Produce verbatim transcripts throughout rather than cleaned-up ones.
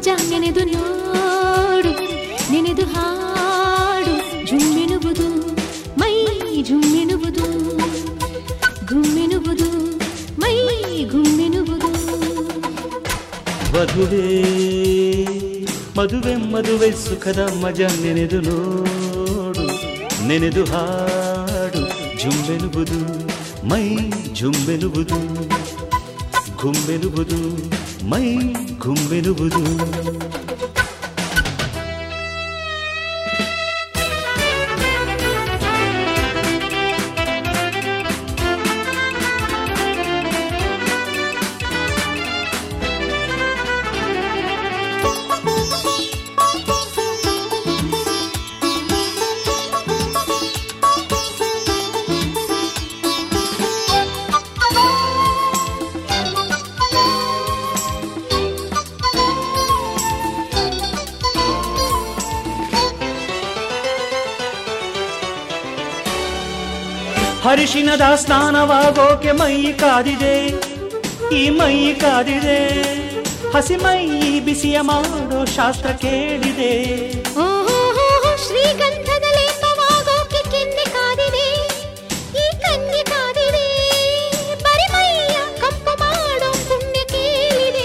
ಮಜಾ ನೆನೆದು ನೋಡು ನೆನೆದು ಹಾಡು ಜುಮ್ಮೆನುವುದು ಮೈ ಜುಮ್ಮೆನುವುದು ಗುಮ್ಮೆನುವುದು ಮೈ ಗುಮ್ಮೆನುವುದು. ಮದುವೆ ಮದುವೆ ಮದುವೆ ಸುಖದ ಮಜಾ ನೆನೆದು ನೋಡು ನೆನೆದು ಹಾಡು ಜುಮ್ಮೆನುವುದು ಮೈ ಜುಮ್ಮೆನುವುದು ಗುಮ್ಮೆನುವುದು ಮೈ ಗುಮ್ಮೆನುವುದು. ಹರಿಶಿನದ ಸ್ನಾನವಾಗೋಕೆ ಮೈ ಕಾದಿದೆ ಈ ಮೈ ಕಾದಿದೆ ಹಸಿ ಮೈ ಬಿಸಿಯ ಮಾಡೋ ಶಾಸ್ತ್ರ ಕೇಳಿದೆ. ಶ್ರೀಗಂಧದ ಲೇಪವಾಗೋಕೆ ಕೆನ್ನೆ ಕಾದಿದೆ ಈ ಕನ್ಯೆ ಕಾದಿದೆ ಬರಿಮೈಯ ಕಂಪು ಮಾಡೋ ಪುಣ್ಯ ಕೇಳಿದೆ.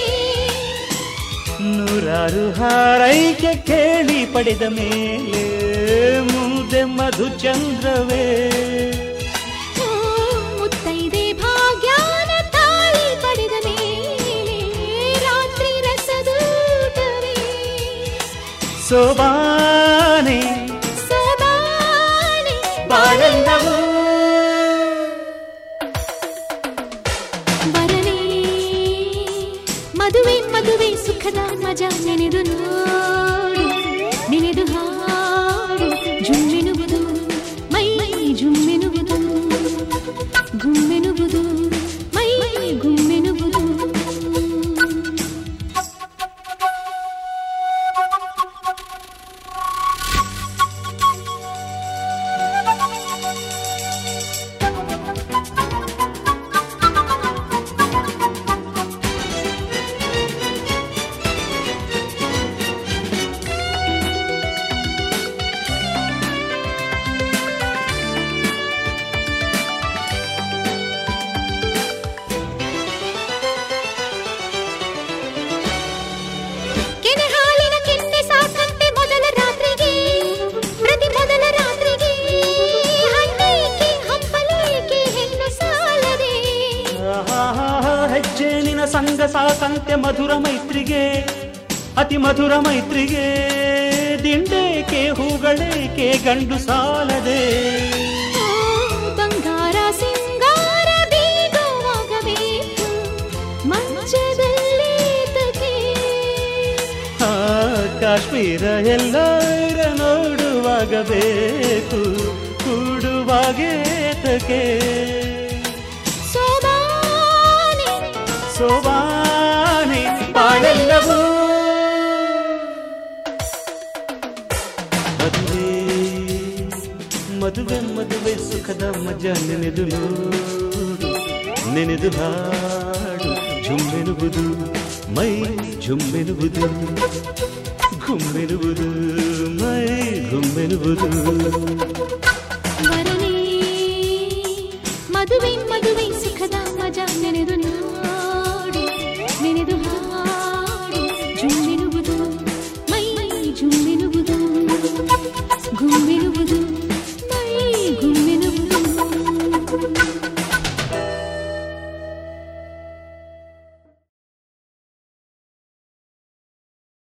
ನೂರಾರು ಹಾರೈಕೆ ಕೇಳಿ ಪಡೆದ ಮೇಲೆ ಮುಂದೆ ಮಧುಚಂದ್ರವೇ ಸೋಬಾನೆ ಸೋಬಾನೆ ಬಾಳೆಲ್ಲವೂ ಬರಲೇ ಮದುವೆ ಮದುವೆ ಸುಖದ ಮಜಾ ನೆನೆದು ನೋಡು ನೆನೆದು ಹಾಡು ಜುಮ್ಮೆನುವುದು ಮೈ ಜುಮ್ಮೆನುವುದು ಗುಮ್ಮೆನುವುದು ಮೈ ಗುಮ್ಮೆನುವುದು. ಸಂಗ ಸಾಕಂತೆ ಮಧುರ ಮೈತ್ರಿಗೆ ಅತಿ ಮಧುರ ಮೈತ್ರಿಗೆ ದಿಂಡೇಕೆ ಹೂಗಳೇಕೆ ಗಂಡು ಸಾಲದೆ. ಬಂಗಾರ ಸಿಂಗಾರ ಬೀಗುವಾಗಬೇಕು ಮಂಚದಲ್ಲಿ ತಕೆ ಕಾಶ್ಮೀರ ಎಲ್ಲರ ನೋಡುವಾಗಬೇಕು ಕೂಡುವಾಗೆ ತಕೆ. ಸೋಬಾನೆ ಬಾಳೆಲ್ಲವೂ ಮದುವೆ ಮದುವೆ ಮದುವೆ ಸುಖದ ಮಜಾ ನೆನೆದು ನೋಡು ನೆನೆದು ಹಾಡು ಜುಮ್ಮೆನುವುದು ಮೈ ಜುಮ್ಮೆನುವುದು ಗುಮ್ಮೆನುವುದು ಮೈ ಗುಮ್ಮೆನುವುದು. ವರನೇ ಮದುವೆ ಮದುವೆ ಸುಖದ ಮಜಾ ನೆನೆದು ನೋಡು ನೆನೆದು ಹಾಡು ಜುಮ್ಮೆನುವುದು ಮೈ ಜುಮ್ಮೆನುವುದು.